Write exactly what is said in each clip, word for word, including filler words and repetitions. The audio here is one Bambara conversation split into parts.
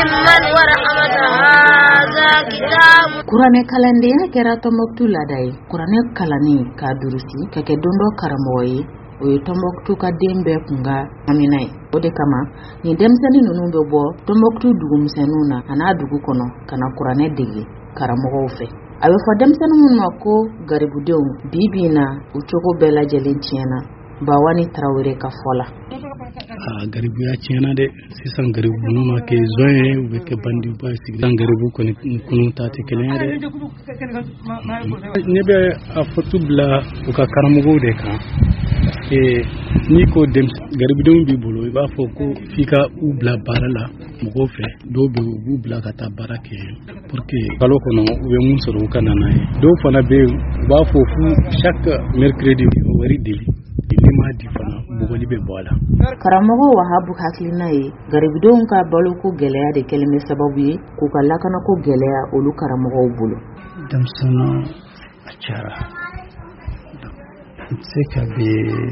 Kuranɛ kalandenya kɛra Tɔnbɔkutu laada ye. Kuranɛ kalani k'a durusi ka kɛ don dɔ karamɔgɔ ye, o ye Tɔnbɔkutu ka den bɛɛ kun ka hamina ye. O de kama nin denmisɛnnin ninnu bɛ bɔ Tɔnbɔkutu dugumisɛnninw na a n'a dugu kɔnɔ ka na kuranɛ dege karamɔgɔw fɛ. A bɛ fɔ denmisɛnnin minnu ma ko garibudenw bi bi na u cogo bɛɛ lajɛlen tiɲɛna. Bawani Tarawele ka fɔ la. Ah, garibuya tiɲɛna dɛ. Sisan garibu ninnu ma kɛ zɔn ye u bɛ kɛ bandiba ye. Sisan garibu kɔni kunun ta tɛ kelen ye dɛ. Ne bɛ a fɔtu bila u ka karamɔgɔw de kan. N'i ko garibudenw b'i bolo i b'a fɔ ko f'i ka u bila baara la mɔgɔw fɛ. Dɔw bɛ u b'u bila ka taa baara kɛ pour que kalo kɔnɔ u bɛ mun sɔrɔ u ka na n'a ye. Dɔw fana bɛ yen u b'a fɔ fu chaque mercredi o wari deli. Nima di fana bugɔli bɛ bɔ a la. Karamɔgɔ Wahabu hakilina ye garibudenw ka baloko gɛlɛya de kɛlen bɛ sababu ye k'u ka lakanako gɛlɛya olu karamɔgɔw bolo. Denmisɛnninw a cayara. Se ka bɛ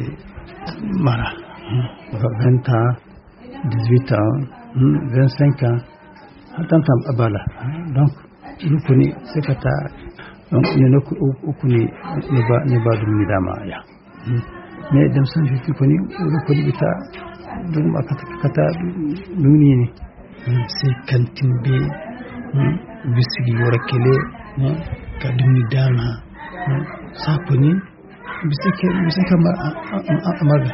mara vingt ans, dix-huit ans, vingt-cinq ans, hatan tam a b'a la. Donc olu kɔni se ka taa donc ne kɔni ne b'a dumuni d'a ma ya. Mais denmisɛnnin fi kɔni olu kɔni bɛ taa duguma ka taa dumuni ɲini. Se kantin bɛ u bɛ sigi yɔrɔ kelen ka dumuni d'a ma sa kɔni bɛ se ka bɛ se ka mara.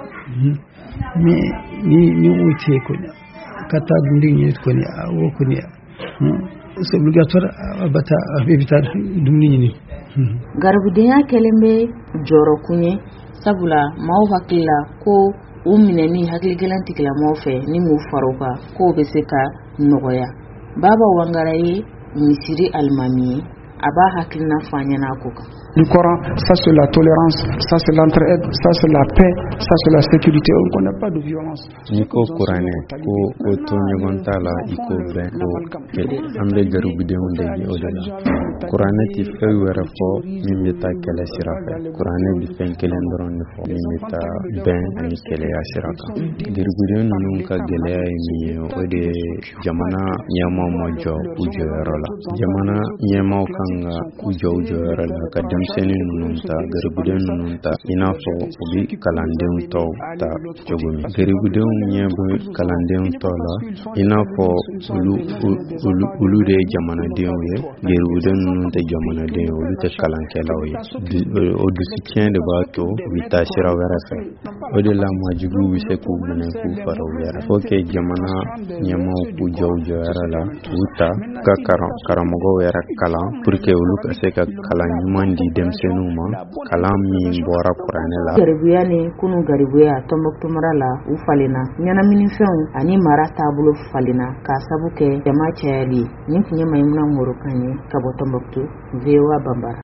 Mais ni ni o tɛ kɔni ka taa dumuni ɲini kɔni o kɔni c'est obligatoire a bɛ taa a bɛ taa dumuni ɲini. Garibudenya kɛlen bɛ jɔyɔrɔ kun ye sabula maaw hakili la ko u minɛni hakili gɛlɛn tigilamɔgɔw fɛ ni m'u fara u kan k'o bɛ se ka nɔgɔya. Baba Wangara ye misiri alimami ye a b'a hakilina fɔ an ɲɛna ko kan. Du Coran, ça c'est la tolérance, ça c'est l'entraide, ça c'est la paix, ça c'est la sécurité. On ne connaît pas de violence. Niko Kuranɛ ko o to ɲɔgɔn ta la i ko bɛn ko an bɛ garibudenw dege o de la. Kuranɛ tɛ fɛn wɛrɛ fɔ min bɛ taa kɛlɛ sira fɛ. Kuranɛ bɛ fɛn kelen dɔrɔn de fɔ min bɛ taa bɛn ani kɛlɛya sira kan. Garibuden ninnu ka gɛlɛya ye min ye o de ye jamana ɲɛmaaw ma jɔ u jɔyɔrɔ la. Jamana ɲɛmaaw kan ka u jɔ u jɔyɔrɔ la ka denmisɛnnin ninnu ta garibuden ninnu ta i n'a fɔ u bɛ kalandenw tɔw ta cogo min. Garibudenw ɲɛ bɛ kalandenw tɔw la i n'a fɔ olu olu olu de ye jamanadenw ye. Garibuden ninnu tɛ jamanaden ye olu tɛ kalankɛlaw ye. O dusutiɲɛ de b'a to u bɛ taa sira wɛrɛ fɛ. O de la majuguw bɛ se k'u minɛ k'u fara u yɛrɛ. Faut que jamana ɲɛmaaw k'u jɔ u jɔyɔrɔ la k'u ta ka karamɔgɔw yɛrɛ kalan pour que olu ka se ka kalan ɲuman di denmisɛnninw ma kalan min bɔra kuranɛ la. Garibuya ni kunu garibuya Tɔnbɔkutu mara la u falenna ɲɛnaminifɛnw ani mara taabolo falenna k'a sabu kɛ jama cayali. Nin tun ye Mayimuna Moro kan ye ka bɔ Tɔnbɔkutu V O A Bambara.